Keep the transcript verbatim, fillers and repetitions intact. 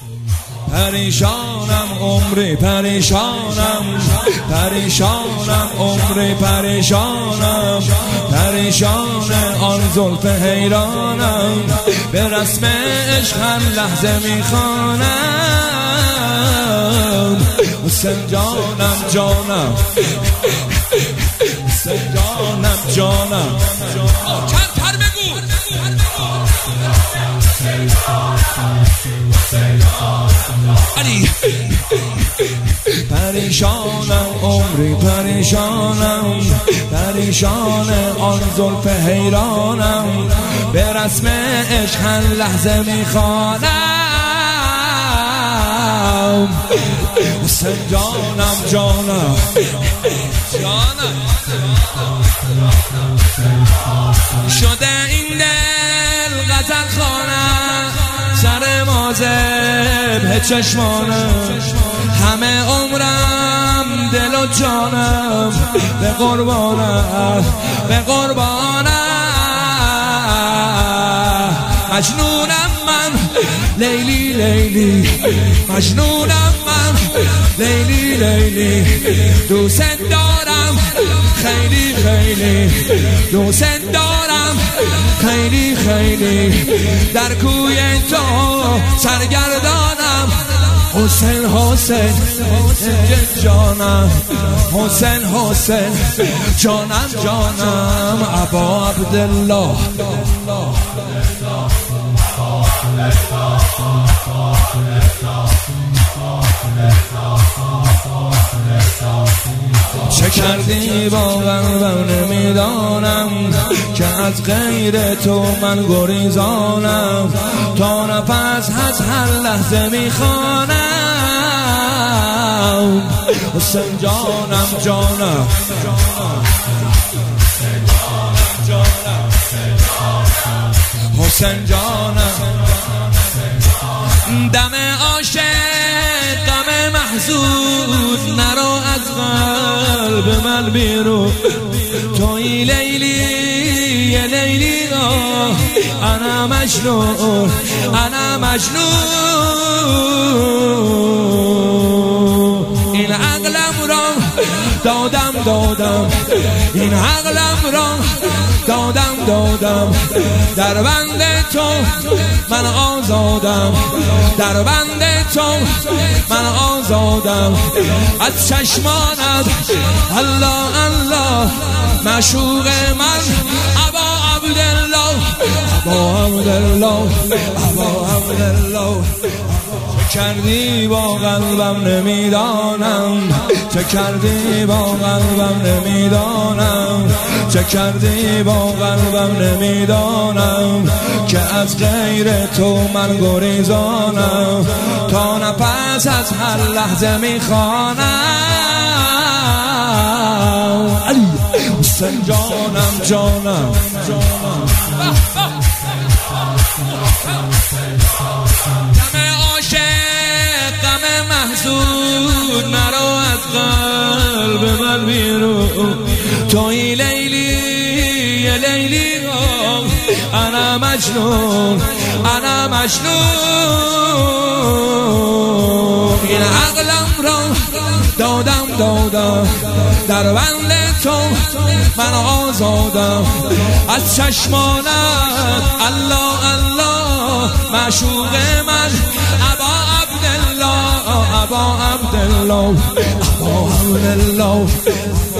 پریشانم عمری پریشانم، پریشانم عمری پریشانم، پریشان آن زلف حیرانم، به رسم عشق هر لحظه میخوانم. حسین جانم جانم، حسین جانم جانم، چند تر بگو. علی پریشانم عمری پریشانم، پریشان آن زلف حیرانم، به رسم عشق هر لحظه میخوانم. حسین جانم جانم جانم، شده این دل غزل خانه، سر مازب چشمانم، همه عمرم دل و جانم، به قربانم به قربانم. مجنونم من لیلی لیلی، مجنونم من لیلی لیلی، دوست دارم خیلی خیلی، دوست دارم خیلی خیلی، در کوی تو سرگردانم. حسین حسین جانم، حسین حسین جانم جانم، ابا عبدالله. چه کردی با قلبم نمیدانم، که از غیر تو من گریزانم، تا نفس از هر لحظه میخوانم. حسین جانم جانم، حسین جانم، دم عاشق غم محزون، نرو از قلب من بیرون، توی لیلی یه لیلی، انا مجنون انا مجنون. این عقلم را دادم دادم، این عقلم را دادم دادم، در بند تو من آزادم، در بند تو من آزادم. از چشمانت الله الله، معشوق من ابا عبدالله، ابا عبدالله، ابا عبدالله. چه کردی با قلبم نمیدانم، چه کردی با قلبم نمیدانم، چه کردی با قلبم نمیدانم، که از غیر تو من گریزانم، تا نفس از هر لحظه میخوانم. علی حسین جانم جانم جانم، نرو از قلب من بیرون، توی لیلی یه لیلی، انا مجنون انا مجنون. این عقلم را دادم دادم، در بند تو من آزادم. از چشمانت الله الله، معشوق من ابا عبدالله، ابا عبدالله، ابا عبدالله.